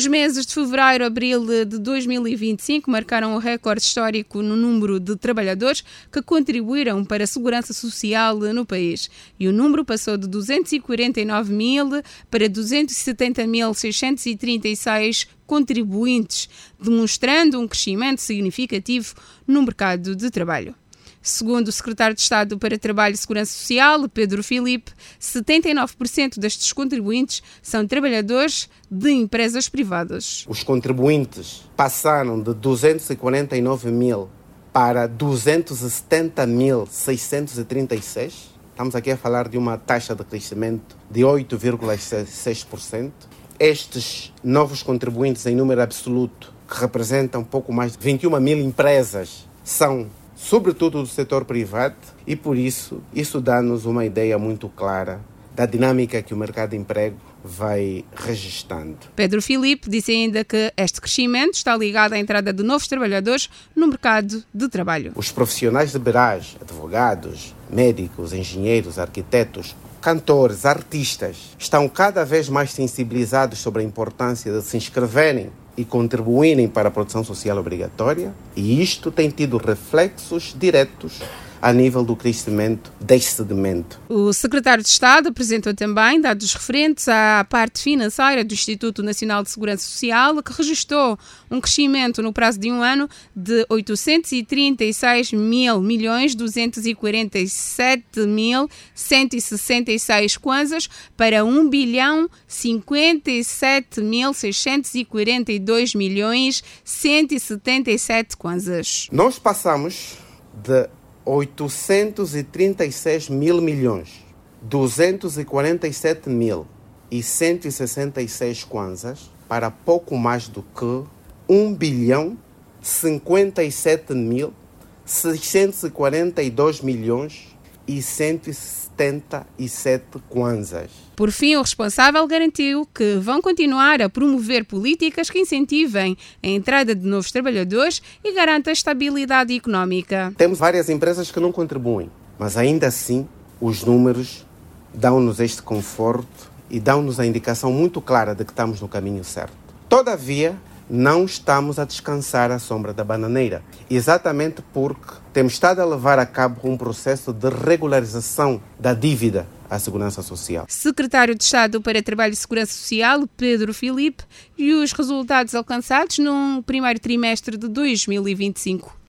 Os meses de fevereiro a abril de 2025 marcaram um recorde histórico no número de trabalhadores que contribuíram para a segurança social no país. E o número passou de 249 mil para 270.636 contribuintes, demonstrando um crescimento significativo no mercado de trabalho. Segundo o secretário de Estado para Trabalho e Segurança Social, Pedro Filipe, 79% destes contribuintes são trabalhadores de empresas privadas. Os contribuintes passaram de 249 mil para 270.636. Estamos aqui a falar de uma taxa de crescimento de 8,6%. Estes novos contribuintes em número absoluto, que representam pouco mais de 21 mil empresas, são sobretudo do setor privado, e por isso dá-nos uma ideia muito clara da dinâmica que o mercado de emprego vai registrando. Pedro Filipe disse ainda que este crescimento está ligado à entrada de novos trabalhadores no mercado de trabalho. Os profissionais liberais, advogados, médicos, engenheiros, arquitetos, cantores, artistas, estão cada vez mais sensibilizados sobre a importância de se inscreverem e contribuírem para a proteção social obrigatória, e isto tem tido reflexos diretos a nível do crescimento deste segmento. O secretário de Estado apresentou também dados referentes à parte financeira do Instituto Nacional de Segurança Social, que registrou um crescimento no prazo de um ano de 836.247.166 kwanzas para 1.057.642.177 kwanzas. Nós passamos de 836 mil milhões, 247.166 kwanzas para pouco mais do que 1.057.642.177 kwanzas. Por fim, o responsável garantiu que vão continuar a promover políticas que incentivem a entrada de novos trabalhadores e garantam a estabilidade económica. Temos várias empresas que não contribuem, mas ainda assim os números dão-nos este conforto e dão-nos a indicação muito clara de que estamos no caminho certo. Todavia, não estamos a descansar à sombra da bananeira, exatamente porque temos estado a levar a cabo um processo de regularização da dívida à Segurança Social. Secretário de Estado para Trabalho e Segurança Social, Pedro Filipe, e os resultados alcançados no primeiro trimestre de 2025.